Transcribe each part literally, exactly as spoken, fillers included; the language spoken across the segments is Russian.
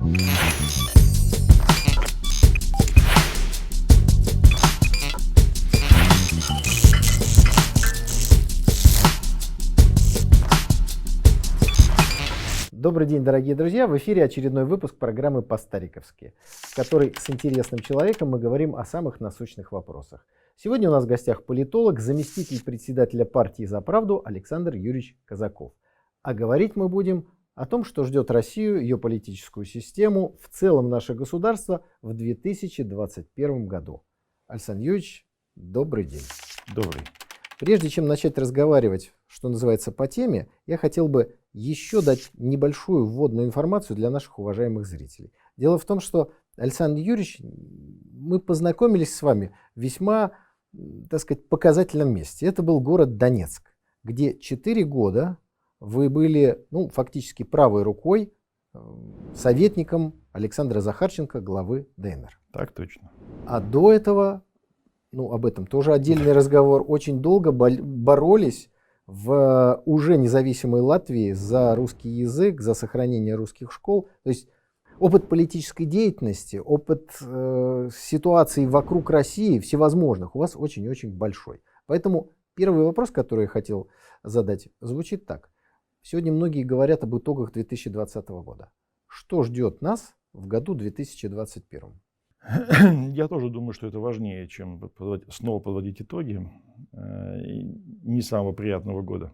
Добрый день, дорогие друзья! В эфире очередной выпуск программы «По-стариковски», в которой с интересным человеком мы говорим о самых насущных вопросах. Сегодня у нас в гостях политолог, заместитель председателя партии «За правду» Александр Юрьевич Казаков. А говорить мы будем о том, что ждет Россию, ее политическую систему, в целом наше государство в две тысячи двадцать первом году. Александр Юрьевич, добрый день. Добрый. Прежде чем начать разговаривать, что называется, по теме, я хотел бы еще дать небольшую вводную информацию для наших уважаемых зрителей. Дело в том, что, Александр Юрьевич, мы познакомились с вами в весьма, так сказать, показательном месте. Это был город Донецк, где четыре года вы были, ну, фактически правой рукой советником Александра Захарченко, главы ДНР. Так точно. А до этого, ну, об этом тоже отдельный разговор, очень долго боролись в уже независимой Латвии за русский язык, за сохранение русских школ. То есть опыт политической деятельности, опыт э, ситуаций вокруг России, всевозможных, у вас очень-очень большой. Поэтому первый вопрос, который я хотел задать, звучит так. Сегодня многие говорят об итогах две тысячи двадцатого года. Что ждет нас в году две тысячи двадцать первом? Я тоже думаю, что это важнее, чем подводить, снова подводить итоги э, не самого приятного года.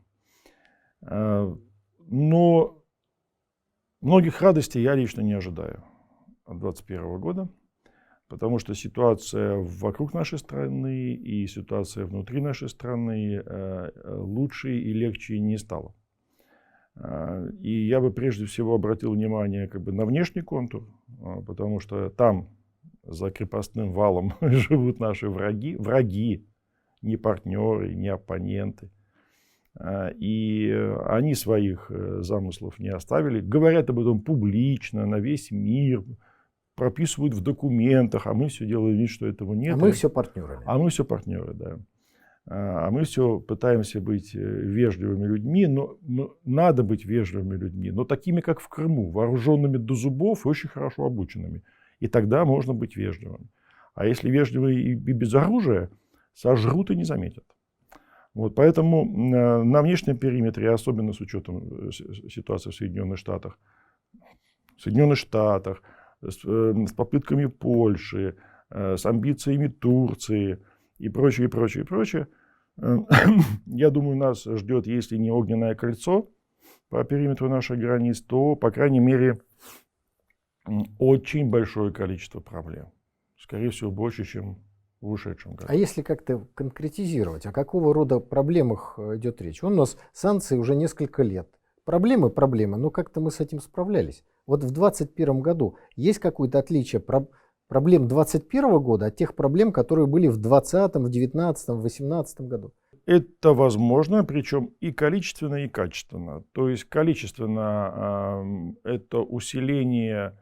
Э, но многих радостей я лично не ожидаю от двадцать первого года, потому что ситуация вокруг нашей страны и ситуация внутри нашей страны э, лучше и легче не стала. Э, и я бы прежде всего обратил внимание как бы на внешний контур, э, потому что там за крепостным валом живут наши враги, враги, не партнеры, не оппоненты. И они своих замыслов не оставили. Говорят об этом публично, на весь мир, прописывают в документах, а мы все делаем вид, что этого нет. А мы все партнеры. А мы все партнеры, да. А мы все пытаемся быть вежливыми людьми, но надо быть вежливыми людьми, но такими, как в Крыму, вооруженными до зубов и очень хорошо обученными. И тогда можно быть вежливым. А если вежливый и без оружия, сожрут и не заметят. Вот, поэтому на внешнем периметре, особенно с учетом ситуации в Соединенных Штатах, в Соединенных Штатах, с, с попытками Польши, с амбициями Турции и прочее, и прочее, и прочее, я думаю, нас ждет, если не огненное кольцо по периметру наших границ, то, по крайней мере, очень большое количество проблем. Скорее всего, больше, чем в ушедшем году. А если как-то конкретизировать, о какого рода проблемах идет речь? У нас санкции уже несколько лет. Проблемы, проблемы, но как-то мы с этим справлялись. Вот в двадцать первом году есть какое-то отличие про проблем двадцать первого года от тех проблем, которые были в двадцатом, в девятнадцатом, в восемнадцатом году? Это возможно, причем и количественно, и качественно. То есть количественно э, это усиление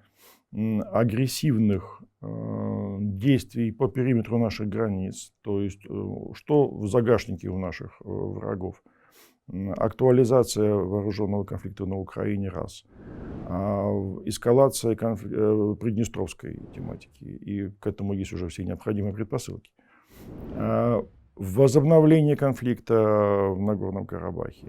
агрессивных э, действий по периметру наших границ, то есть э, что в загашнике у наших э, врагов. Актуализация вооруженного конфликта на Украине раз. А, эскалация конф... э, приднестровской тематики. И к этому есть уже все необходимые предпосылки. А, возобновление конфликта в Нагорном Карабахе.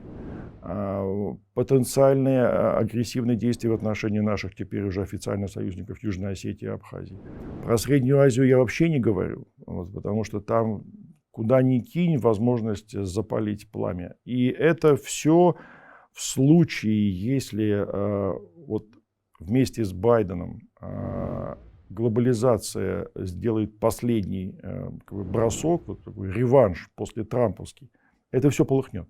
Потенциальные агрессивные действия в отношении наших теперь уже официально союзников Южной Осетии и Абхазии. Про Среднюю Азию я вообще не говорю, вот, потому что там куда ни кинь возможность запалить пламя. И это все в случае, если э, вот вместе с Байденом э, глобализация сделает последний э, как бы бросок, вот такой реванш после трамповский, это все полыхнет.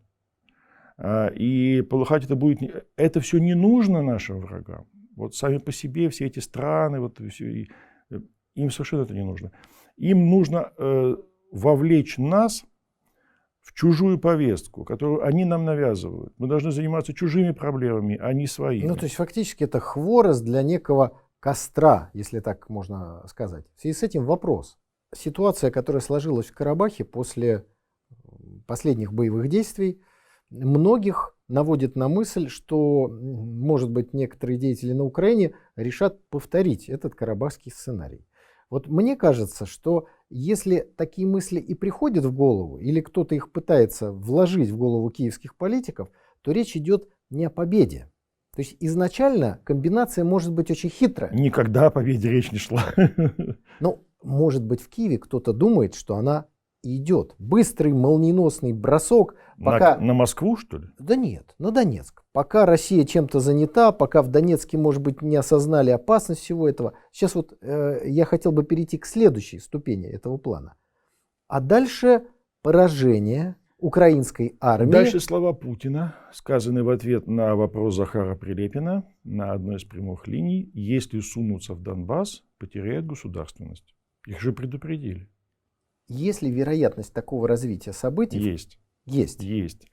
И полыхать это будет, это все не нужно нашим врагам. Вот сами по себе все эти страны, вот все, им совершенно это не нужно. Им нужно э, вовлечь нас в чужую повестку, которую они нам навязывают. Мы должны заниматься чужими проблемами, а не своими. Ну, то есть фактически это хворост для некого костра, если так можно сказать. В связи с этим вопрос. Ситуация, которая сложилась в Карабахе после последних боевых действий, многих наводит на мысль, что, может быть, некоторые деятели на Украине решат повторить этот карабахский сценарий. Вот мне кажется, что если такие мысли и приходят в голову, или кто-то их пытается вложить в голову киевских политиков, то речь идет не о победе. То есть изначально комбинация может быть очень хитрая. Никогда о победе речь не шла. Ну, может быть, в Киеве кто-то думает, что она идет. Быстрый, молниеносный бросок. Пока... На, на Москву, что ли? Да нет, на Донецк. Пока Россия чем-то занята, пока в Донецке, может быть, не осознали опасность всего этого. Сейчас вот э, я хотел бы перейти к следующей ступени этого плана. А дальше поражение украинской армии. Дальше слова Путина, сказанные в ответ на вопрос Захара Прилепина на одной из прямых линий. Если сунутся в Донбасс, потеряют государственность. Их же предупредили. Есть ли вероятность такого развития событий? Есть. Есть. Есть.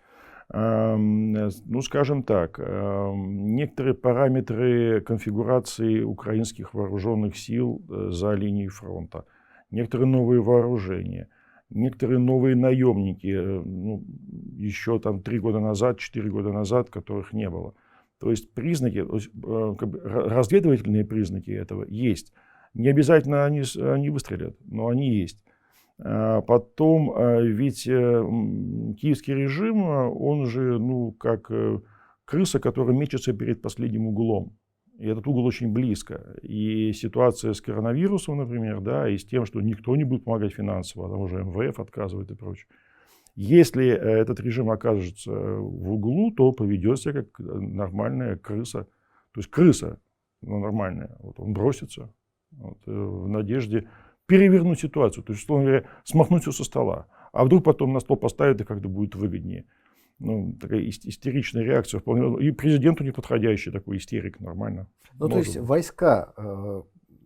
Ну, скажем так, некоторые параметры конфигурации украинских вооруженных сил за линией фронта, некоторые новые вооружения, некоторые новые наемники, ну, еще там три года назад, четыре года назад, которых не было. То есть признаки, как бы разведывательные признаки этого есть. Не обязательно они, они выстрелят, но они есть. Потом, ведь киевский режим, он же, ну, как крыса, которая мечется перед последним углом. И этот угол очень близко. И ситуация с коронавирусом, например, да, и с тем, что никто не будет помогать финансово, а там уже эм вэ эф отказывает и прочее. Если этот режим окажется в углу, то поведет себя как нормальная крыса. То есть крыса, ну, нормальная. Вот он бросится вот, в надежде перевернуть ситуацию, то есть, условно говоря, смахнуть все со стола. А вдруг потом на стол поставят, и как-то будет выгоднее. Ну, такая истеричная реакция. Вполне... И президенту неподходящий такой истерик, нормально. Ну, то есть быть. Войска, э,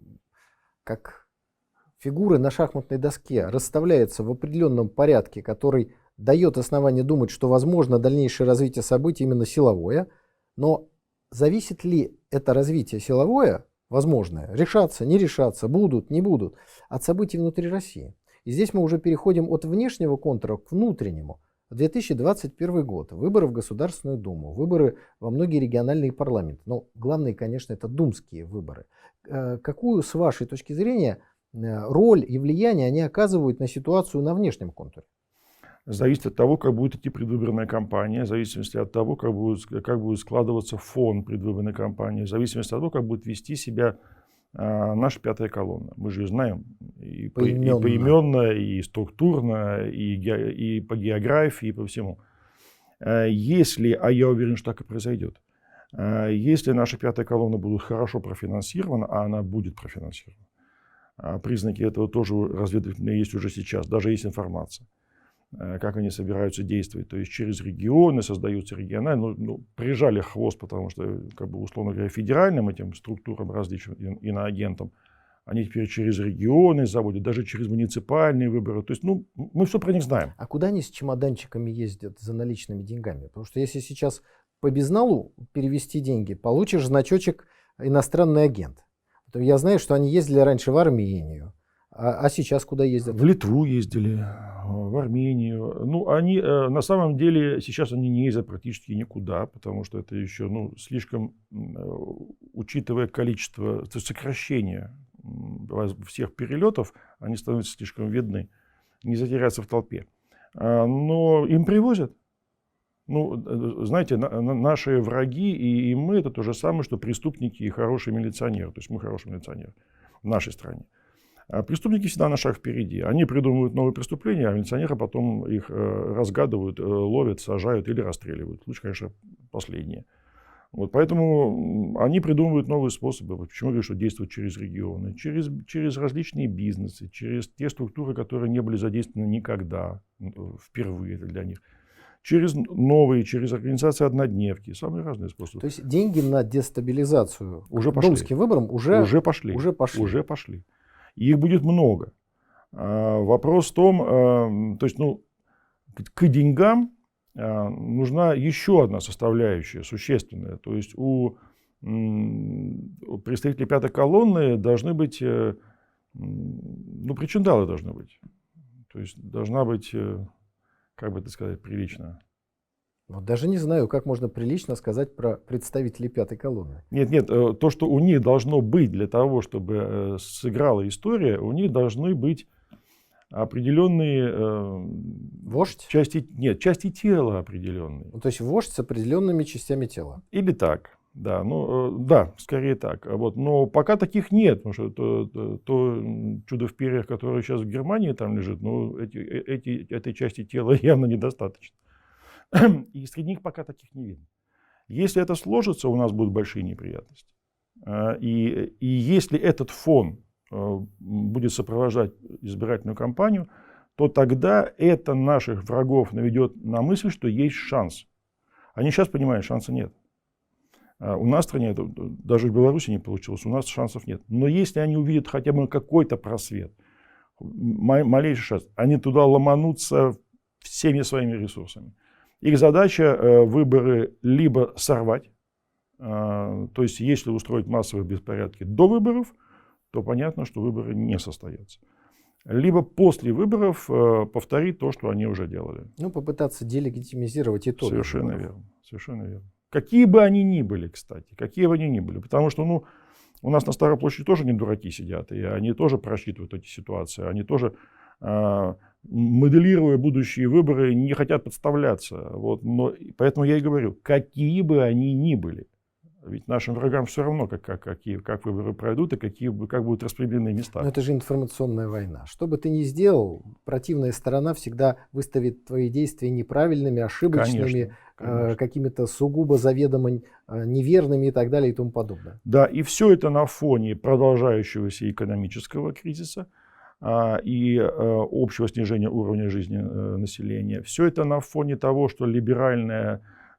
как фигуры на шахматной доске, расставляются в определенном порядке, который дает основание думать, что возможно дальнейшее развитие событий именно силовое. Но зависит ли это развитие силовое, возможное, решаться, не решаться, будут, не будут, от событий внутри России. И здесь мы уже переходим от внешнего контура к внутреннему. две тысячи двадцать первый год, выборы в Государственную Думу, выборы во многие региональные парламенты. Но главные, конечно, это думские выборы. Какую, с вашей точки зрения, роль и влияние они оказывают на ситуацию на внешнем контуре? Зависит от того, как будет идти предвыборная кампания, в зависимости от того, как будет, как будет складываться фон предвыборной кампании, в зависимости от того, как будет вести себя а, наша пятая колонна. Мы же ее знаем и поименно, и, поименно, и структурно, и, и по географии, и по всему. Если, а я уверен, что так и произойдет, если наша пятая колонна будет хорошо профинансирована, а она будет профинансирована, признаки этого тоже разведывательные есть уже сейчас, даже есть информация, как они собираются действовать. То есть через регионы создаются региональные, ну, ну, прижали хвост, потому что, как бы, условно говоря, федеральным этим структурам различным иноагентам, они теперь через регионы заводят, даже через муниципальные выборы. То есть, ну, мы все про них знаем. А куда они с чемоданчиками ездят за наличными деньгами? Потому что если сейчас по безналу перевести деньги, получишь значочек «иностранный агент». То я знаю, что они ездили раньше в Армению. А, а сейчас куда ездят? В Литву ездили, в Армению. Ну, они, на самом деле, сейчас они не ездят практически никуда, потому что это еще, ну, слишком, учитывая количество, то есть сокращение всех перелетов, они становятся слишком видны, не затеряться в толпе. Но им привозят. Ну, знаете, наши враги и, и мы — это то же самое, что преступники и хорошие милиционеры. То есть мы хорошие милиционеры в нашей стране. А преступники всегда на шаг впереди. Они придумывают новые преступления, а милиционеры потом их разгадывают, ловят, сажают или расстреливают. Лучше, конечно, последние. Вот, поэтому они придумывают новые способы. Почему я говорю, что действуют через регионы? Через, через различные бизнесы, через те структуры, которые не были задействованы никогда, впервые для них. Через новые, через организацию однодневки, самые разные способы. То есть деньги на дестабилизацию уже пошли. Думским выборам уже, уже, пошли. уже пошли. Уже пошли. И их будет много. А, вопрос в том, а, то есть, ну, к деньгам а, нужна еще одна составляющая, существенная. То есть у, у представителей пятой колонны должны быть, ну, причиндалы должны быть. То есть должна быть, как бы это сказать прилично, Вот даже не знаю, как можно прилично сказать про представителей пятой колонны. Нет, нет, то, что у них должно быть для того, чтобы сыграла история, у них должны быть определенные вождь? части, нет, части тела определенные. Ну, то есть вождь с определенными частями тела. Или так, да, ну, да, скорее так. Вот, но пока таких нет, потому что то, то, то чудо в перьях, которое сейчас в Германии там лежит, ну, эти, эти, этой части тела явно недостаточно. И среди них пока таких не видно. Если это сложится, у нас будут большие неприятности. И, и если этот фон будет сопровождать избирательную кампанию, то тогда это наших врагов наведет на мысль, что есть шанс. Они сейчас понимают, шанса нет. У нас в стране, даже в Беларуси не получилось, у нас шансов нет. Но если они увидят хотя бы какой-то просвет, малейший шанс, они туда ломанутся всеми своими ресурсами. Их задача выборы либо сорвать, то есть если устроить массовые беспорядки до выборов, то понятно, что выборы не состоятся. Либо после выборов повторить то, что они уже делали. Ну, попытаться делегитимизировать итоги. Совершенно верно. Совершенно верно. Какие бы они ни были, кстати, какие бы они ни были. Потому что, ну, у нас на Старой площади тоже не дураки сидят, и они тоже просчитывают эти ситуации, они тоже, моделируя будущие выборы, не хотят подставляться. Вот. Но, поэтому я и говорю, какие бы они ни были. Ведь нашим врагам все равно, как, как, какие, как выборы пройдут и какие, как будут распределены места. Но это же информационная война. Что бы ты ни сделал, противная сторона всегда выставит твои действия неправильными, ошибочными, конечно, конечно. Э, какими-то сугубо заведомо э, неверными и так далее и тому подобное. Да, и все это на фоне продолжающегося экономического кризиса э, и э, общего снижения уровня жизни э, населения. Все это на фоне того, что либеральная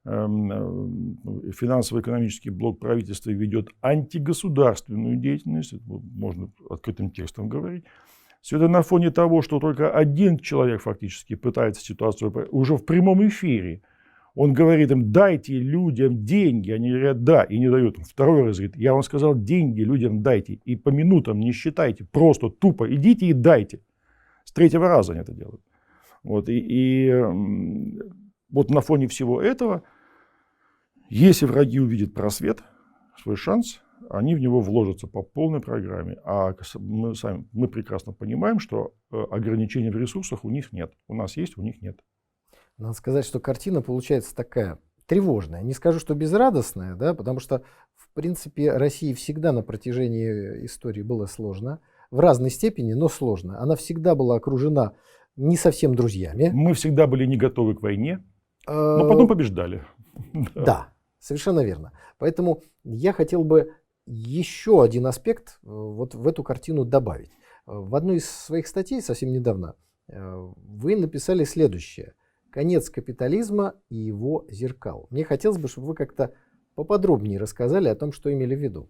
финансово-экономический блок правительства ведет антигосударственную деятельность, можно открытым текстом говорить. Все это на фоне того, что только один человек фактически пытается ситуацию уже в прямом эфире. Он говорит им, дайте людям деньги. Они говорят, да, и не дают им. Второй раз говорит, я вам сказал, деньги людям дайте. И по минутам не считайте, просто тупо идите и дайте. С третьего раза они это делают. Вот, и, и вот на фоне всего этого, если враги увидят просвет, свой шанс, они в него вложатся по полной программе. А мы, сами, мы прекрасно понимаем, что ограничений в ресурсах у них нет. У нас есть, у них нет. Надо сказать, что картина получается такая тревожная. Не скажу, что безрадостная, да, потому что, в принципе, России всегда на протяжении истории было сложно. В разной степени, но сложно. Она всегда была окружена не совсем друзьями. Мы всегда были не готовы к войне, но потом побеждали. Да, совершенно верно. Поэтому я хотел бы еще один аспект вот в эту картину добавить. В одной из своих статей совсем недавно вы написали следующее. Конец капитализма и его зеркал. Мне хотелось бы, чтобы вы как-то поподробнее рассказали о том, что имели в виду.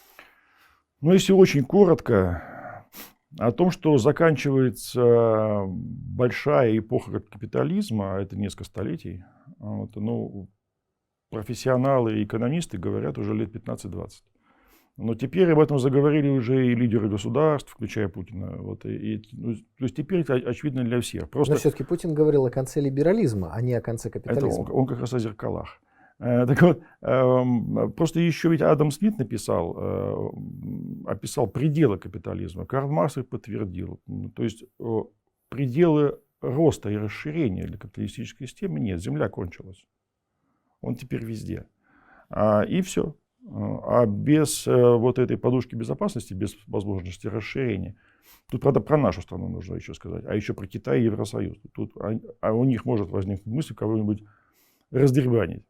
Ну, если очень коротко, о том, что заканчивается большая эпоха капитализма, это несколько столетий, вот, ну, профессионалы и экономисты говорят уже лет пятнадцать-двадцать. Но теперь об этом заговорили уже и лидеры государств, включая Путина. Вот, и, и, ну, то есть теперь это очевидно для всех. Просто... Но все-таки Путин говорил о конце либерализма, а не о конце капитализма. Это он, он как раз о зеркалах. Так вот, просто еще ведь Адам Смит написал, описал пределы капитализма. Карл Маркс их подтвердил. То есть пределы роста и расширения для капиталистической системы нет. Земля кончилась. Он теперь везде. И все. А без вот этой подушки безопасности, без возможности расширения, тут, правда, про нашу страну нужно еще сказать, а еще про Китай и Евросоюз. Тут, а у них может возникнуть мысль кого-нибудь раздербанить.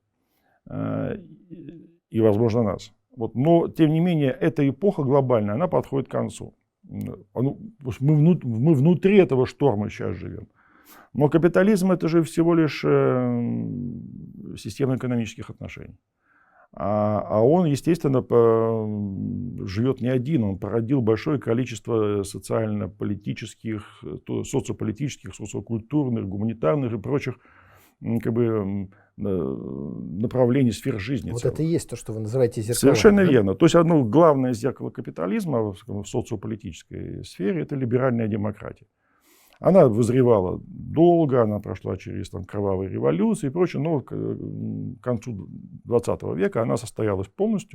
И, возможно, нас. Вот. Но, тем не менее, эта эпоха глобальная, она подходит к концу. Мы, внут, мы внутри этого шторма сейчас живем. Но капитализм — это же всего лишь система экономических отношений. А, а он, естественно, по, живет не один. Он породил большое количество социально-политических, социополитических, социокультурных, гуманитарных и прочих как бы, направлений, сфер жизни. Вот целых. Это и есть то, что вы называете зеркалом. Совершенно да? верно. То есть одно главное зеркало капитализма в социополитической сфере — это либеральная демократия. Она вызревала долго, она прошла через там, кровавые революции и прочее, но к концу двадцатого века она состоялась полностью.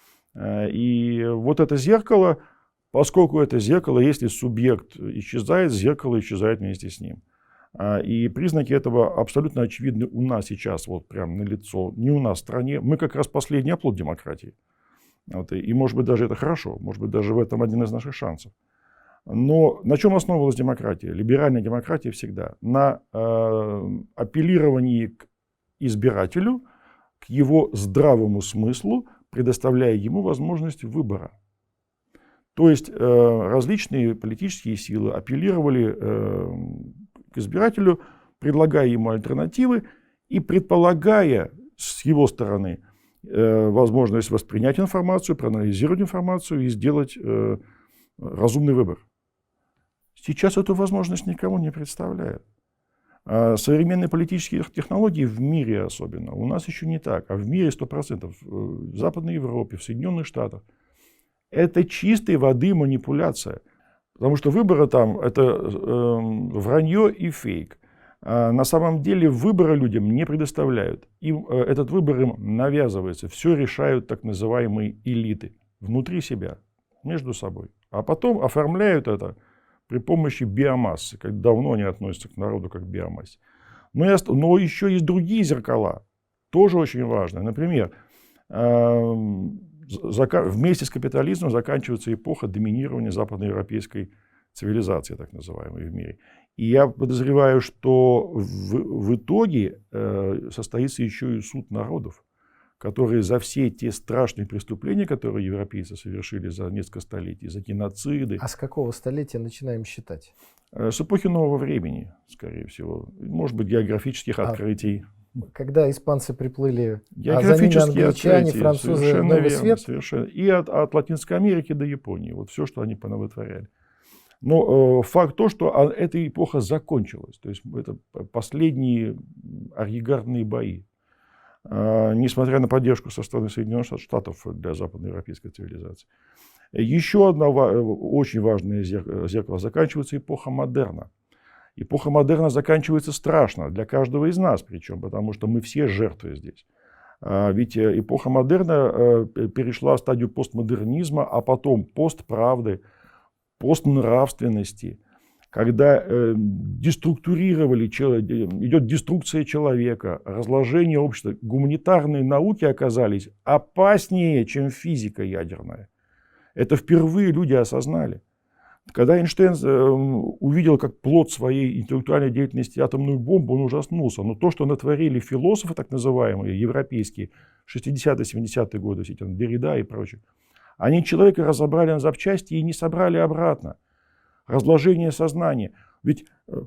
И вот это зеркало, поскольку это зеркало, если субъект исчезает, зеркало исчезает вместе с ним. И признаки этого абсолютно очевидны у нас сейчас, вот прям на лицо, не у нас в стране. Мы как раз последний оплот демократии. Вот, и, может быть, даже это хорошо, может быть, даже в этом один из наших шансов. Но на чем основывалась демократия? Либеральная демократия всегда на э, апеллировании к избирателю, к его здравому смыслу, предоставляя ему возможность выбора. То есть э, различные политические силы апеллировали э, к избирателю, предлагая ему альтернативы и предполагая с его стороны э, возможность воспринять информацию, проанализировать информацию и сделать э, разумный выбор. Сейчас эту возможность никому не представляет. А современные политические технологии в мире особенно, у нас еще не так, а в мире сто процентов, в Западной Европе, в Соединенных Штатах, это чистой воды манипуляция. Потому что выборы там это э, вранье и фейк. А на самом деле выбора людям не предоставляют. Им, э, этот выбор им навязывается. Все решают так называемые элиты внутри себя, между собой. А потом оформляют это при помощи биомассы, как давно они относятся к народу как к биомассе. Но, я, но еще есть другие зеркала, тоже очень важные. Например, э, зака, вместе с капитализмом заканчивается эпоха доминирования западноевропейской цивилизации, так называемой, в мире. И я подозреваю, что в, в итоге э, состоится еще и суд народов, которые за все те страшные преступления, которые европейцы совершили за несколько столетий, за геноциды. А с какого столетия начинаем считать? С эпохи нового времени, скорее всего. Может быть, географических а открытий. Когда испанцы приплыли, географические а за ними англичане, открытия, французы, совершенно Новый верно, свет? совершенно. И от, от Латинской Америки до Японии. Вот все, что они понавытворяли. Но э, факт то, что эта эпоха закончилась. То есть это последние арьегардные бои. Несмотря на поддержку со стороны Соединенных Штатов для западноевропейской цивилизации. Еще одна очень важная зеркало. Заканчивается эпоха модерна. Эпоха модерна заканчивается страшно для каждого из нас, причем, потому что мы все жертвы здесь. Ведь эпоха модерна перешла в стадию постмодернизма, а потом постправды, постнравственности. Когда э, деструктурировали, идет деструкция человека, разложение общества, гуманитарные науки оказались опаснее, чем физика ядерная. Это впервые люди осознали. Когда Эйнштейн э, увидел как плод своей интеллектуальной деятельности атомную бомбу, он ужаснулся. Но то, что натворили философы, так называемые, европейские, шестидесятые, семидесятые годы, все эти Деррида и прочее, они человека разобрали на запчасти и не собрали обратно. Разложение сознания. Ведь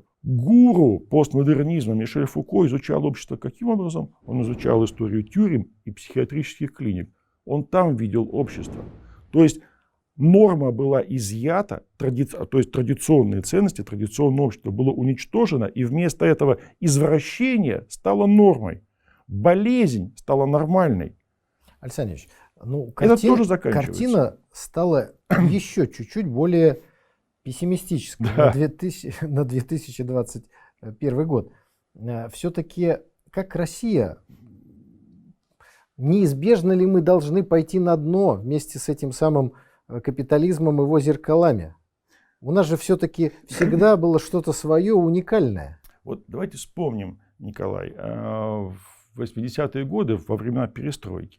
гуру постмодернизма Мишель Фуко изучал общество каким образом? Он изучал историю тюрем и психиатрических клиник. Он там видел общество. То есть норма была изъята, тради... то есть традиционные ценности, традиционное общество было уничтожено, и вместо этого извращение стало нормой. Болезнь стала нормальной. Александр Ильич, ну, картин... Это тоже заканчивается. Картина стала еще чуть-чуть более пессимистической да. на две тысячи двадцать первый год. Все-таки, как Россия, неизбежно ли мы должны пойти на дно вместе с этим самым капитализмом и его зеркалами? У нас же все-таки всегда было что-то свое уникальное. Вот давайте вспомним, Николай, в восьмидесятые годы, во времена перестройки,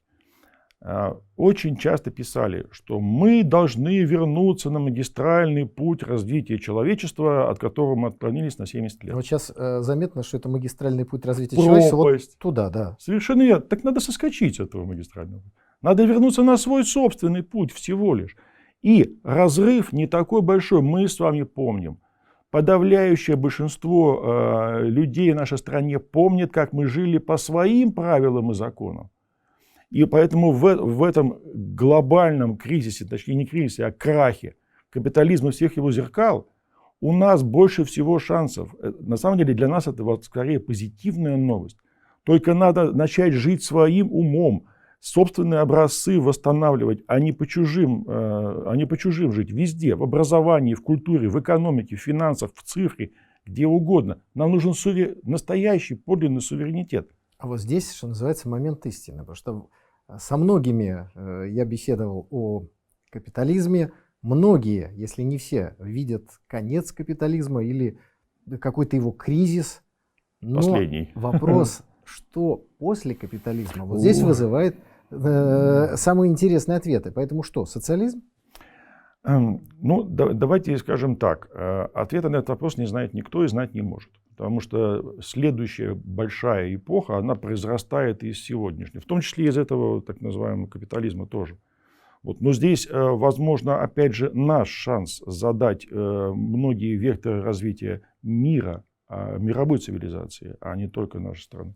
очень часто писали, что мы должны вернуться на магистральный путь развития человечества, от которого мы отклонились на семьдесят лет. Вот сейчас э, заметно, что это магистральный путь развития Пропасть. человечества вот туда, да. Совершенно верно. Так надо соскочить с этого магистрального пути. Надо вернуться на свой собственный путь всего лишь. И разрыв не такой большой, мы с вами помним. Подавляющее большинство э, людей в нашей стране помнит, как мы жили по своим правилам и законам. И поэтому в, в этом глобальном кризисе, точнее не кризисе, а крахе капитализма всех его зеркал, у нас больше всего шансов. На самом деле для нас это вот скорее позитивная новость. Только надо начать жить своим умом, собственные образцы восстанавливать, а не по чужим, а не по чужим жить. Везде, в образовании, в культуре, в экономике, в финансах, в цифре, где угодно. Нам нужен сувер... настоящий подлинный суверенитет. А вот здесь, что называется, момент истины. Потому что со многими я беседовал о капитализме. Многие, если не все, видят конец капитализма или какой-то его кризис. Но Последний. Вопрос, что после капитализма, вот здесь вызывает э, самые интересные ответы. Поэтому что, социализм? Ну, да, давайте скажем так. Ответа на этот вопрос не знает никто и знать не может. Потому что следующая большая эпоха, она произрастает из сегодняшней. В том числе из этого так называемого капитализма тоже. Вот. Но здесь, возможно, опять же, наш шанс задать многие векторы развития мира, мировой цивилизации, а не только нашей страны.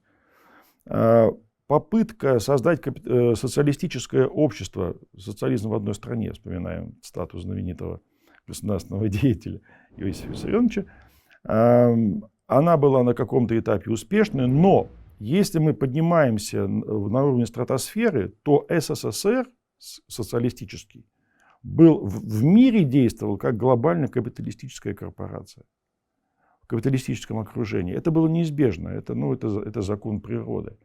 Попытка создать социалистическое общество, социализм в одной стране, вспоминаем статус знаменитого государственного деятеля Иосифа Виссарионовича, она была на каком-то этапе успешной, но если мы поднимаемся на уровень стратосферы, то СССР социалистический был в мире действовал как глобальная капиталистическая корпорация в капиталистическом окружении. Это было неизбежно, это, ну, это, это закон природы.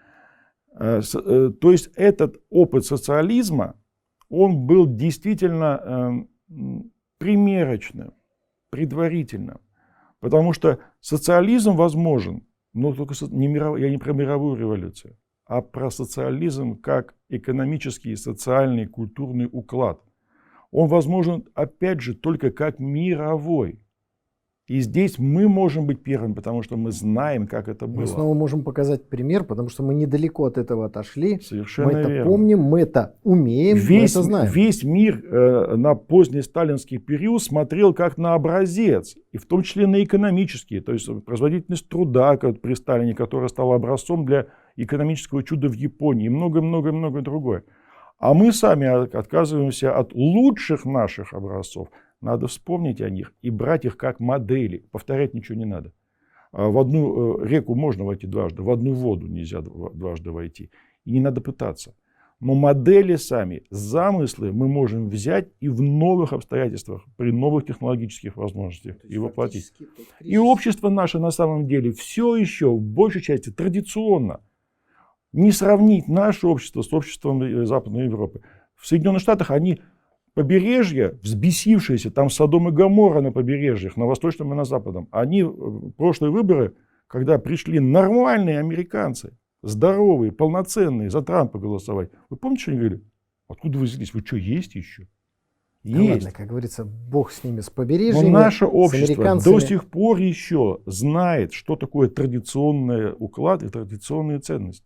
То есть этот опыт социализма, он был действительно примерочным, предварительным. Потому что социализм возможен, но только не миров... я не про мировую революцию, а про социализм как экономический, социальный, культурный уклад. Он возможен, опять же, только как мировой. И здесь мы можем быть первыми, потому что мы знаем, как это было. Мы снова можем показать пример, потому что мы недалеко от этого отошли. Совершенно мы это верно. помним, мы это умеем, весь, мы это знаем. Весь мир э, на поздний сталинский период смотрел как на образец, и в том числе на экономический. То есть производительность труда при Сталине, которая стала образцом для экономического чуда в Японии, и многое-многое-многое другое. А мы сами отказываемся от лучших наших образцов. Надо вспомнить о них и брать их как модели. Повторять ничего не надо. В одну реку можно войти дважды, в одну воду нельзя дважды войти. И не надо пытаться. Но модели сами, замыслы мы можем взять и в новых обстоятельствах, при новых технологических возможностях и воплотить. И общество наше на самом деле все еще в большей части традиционно. Не сравнить наше общество с обществом Западной Европы. В Соединенных Штатах они... Побережье, взбесившиеся, там Содом и Гоморра на побережьях, на восточном и на западном. Они в прошлые выборы, когда пришли нормальные американцы, здоровые, полноценные, за Трампа голосовать. Вы помните, что они говорили? Откуда вы взялись? Вы что, есть еще? Да есть. Ладно, как говорится, бог с ними, с побережьями. Но наше общество американцами. до сих пор еще знает, что такое традиционный уклад и традиционные ценности.